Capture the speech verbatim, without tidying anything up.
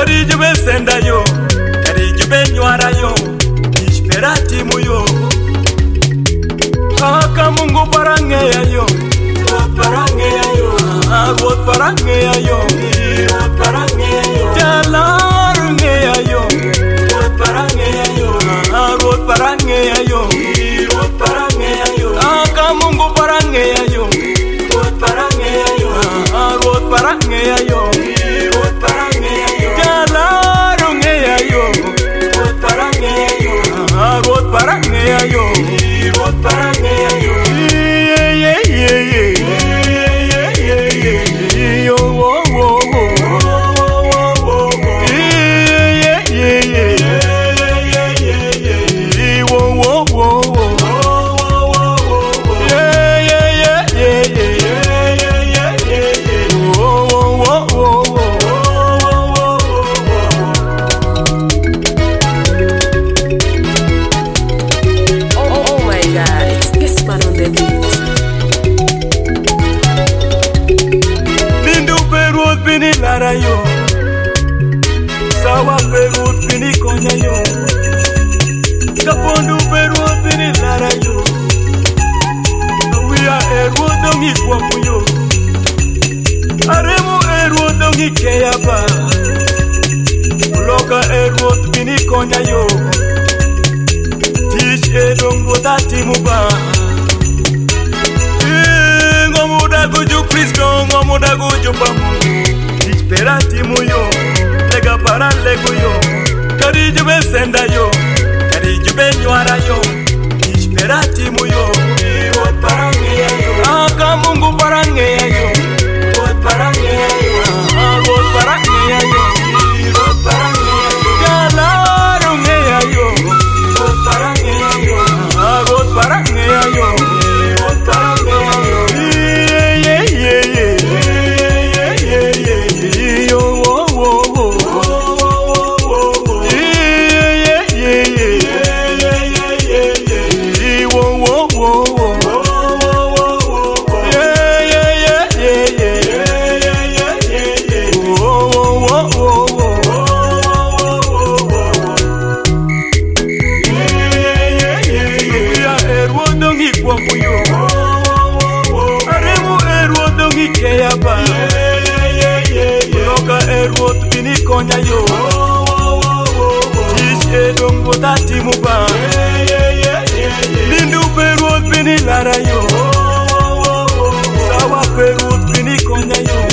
Kari jube senda yo, kari jube nywara yo, isperati muyo. Kaka Mungu parange ya yo, God parange ya yo, God parange ya yo, God parange ya yo, jalarunge ya yo, God parange ya yo, God parange ya yo, God parange ya yo. Kaka Mungu parange ya yo, God parange ya yo, God parange ya yo, God parange ya yo, jalarunge ya yo, God parange ya yo, God parange ya yo, God parange ya yo. Yeah yeah yeah yeah yeah yeah yeah. Yo wo wo wo. Yeah yeah yeah yeah yeah yeah yeah. Wo wo wo wo. Yeah yeah yeah yeah yeah yeah yeah yeah. Wo wo wo wo. Oh my God, it's this man on the beat. Bindu perut bini lara yo, sawa perut bini konya yo, kapondu perut bini lara yo, awiya erut dongi kwamu yo, aremu erut dongi keyaba, loka erut bini konya yo, teach edong botati muba. Ngomuda guju Kristo, ngomuda guju pamu, disperati muyo, lega para lego yo, kari jube senda yo, kari jube nywara yo, disperati muyo, God parange ya yo, Aka Mungu parange ya yo, God parange ya yo, God parange ya yo, God parange ya yo, jalarunge ya yo, God parange ya yo, God parange ya yo, God parange ya yo. Yeah yeah yeah yeah yeah yeah yeah. Yo wo wo wo. Yeah yeah yeah yeah yeah yeah yeah yeah. Wo wo wo wo. Yeah yeah yeah yeah yeah yeah yeah yeah yeah. Wo wo wo wo. Yeah yeah yeah yeah. Ya erwo dongi kwa muyo. Aremu erwo dongi keyaba. Loka erwo bini konya yo. Teach edong botati muba. Lindu perwo bini lara yo. Sawa perwo bini konya yo.